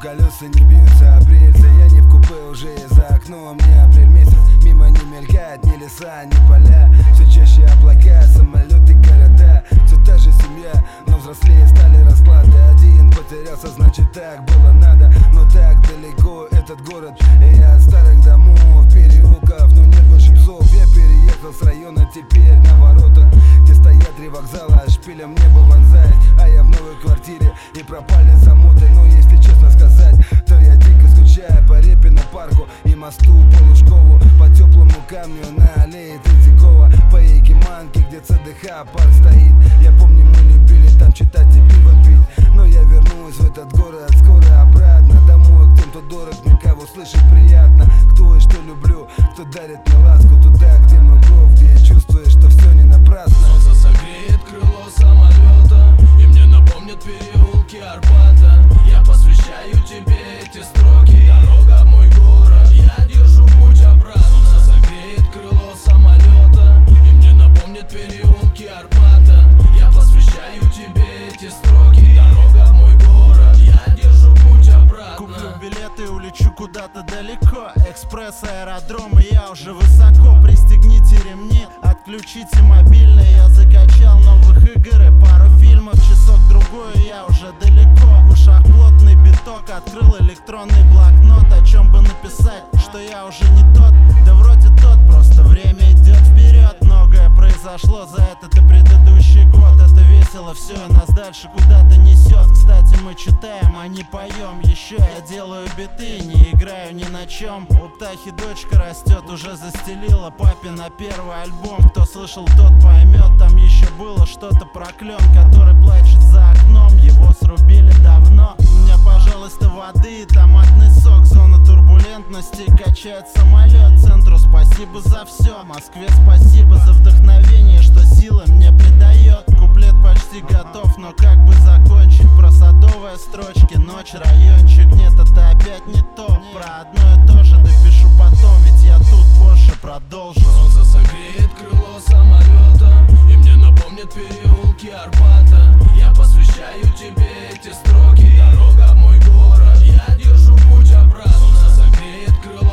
колеса не бьются об рельсы. Я не в купе, уже и за окном не апрель месяц. Мимо не мелькает ни леса, ни поля. Все чаще облака, самолеты, города. Все та же семья, но взрослее стали расклады. Один потерялся, значит так было надо. Но так далеко этот город, и я от старых домов, переулков, но нет больше псов. Я переехал с района, теперь на воротах, где стоят 3 вокзала, шпилем небо вонзает. А я в новой квартире и пропали замоты. Но если честно сказать, то я дико скучаю по Репину парку и мосту по Лужкову, по теплому камню на аллее Третьякова, по Якиманке, где ЦДХ парк стоит. Я помню, мы любили там читать и пиво пить. Но я вернусь в этот город скоро обратно домой, к тем, кто дорог мне, кого слышать приятно, кто и что люблю, кто дарит мне ласку, туда, где мой гроб, где я чувствую, что все не напрасно. Солнце согреет крыло самолета, и мне напомнят переулки Арбата. Я посвящаю тебе эти строки, дорога в мой город, я держу путь обратно. Солнце согреет крыло самолета, и мне напомнят переулки Арбата. Я посвящаю тебе эти строки, дорога в мой город, я держу путь обратно. Куплю билеты и улечу куда-то далеко. Экспресс, аэродром, и я уже высоко. Пристегните ремни, отключите мобильный. Я закачал новых игр и пару фильмов. Часок-другой, и я уже далеко. В ушах плотный биток, открыл электронный блокнот. О чем бы написать, что я уже не тот. Да вроде тот, просто время идет вперед. Многое произошло за этот и предыдущий год. Это весело все, и нас дальше куда-то несет. Кстати, мы читаем, а не поем. Еще я делаю биты, не играю ни на чем. У Птахи дочка растет, уже застелила папе на первый альбом. Кто слышал, тот поймет. Там еще было что-то про клен, который плачет за окном. Его срубили давно. У меня, пожалуйста, воды и томатный сок. Зона турбулентности, качает самолет. Центру спасибо за все, Москве спасибо за вдохновение, что силы мне придает. Куплет почти готов, но как бы закончить? Про садовые строчки, ночь, райончик. Нет, это опять не то. Про одно и то же допишу потом, ведь я тут позже продолжу. Солнце согреет крыло самолета, и мне напомнят переулки Арбата. Я посвящаю тебе эти строки, дорога в мой город, я держу путь обратно. Солнце согреет крыло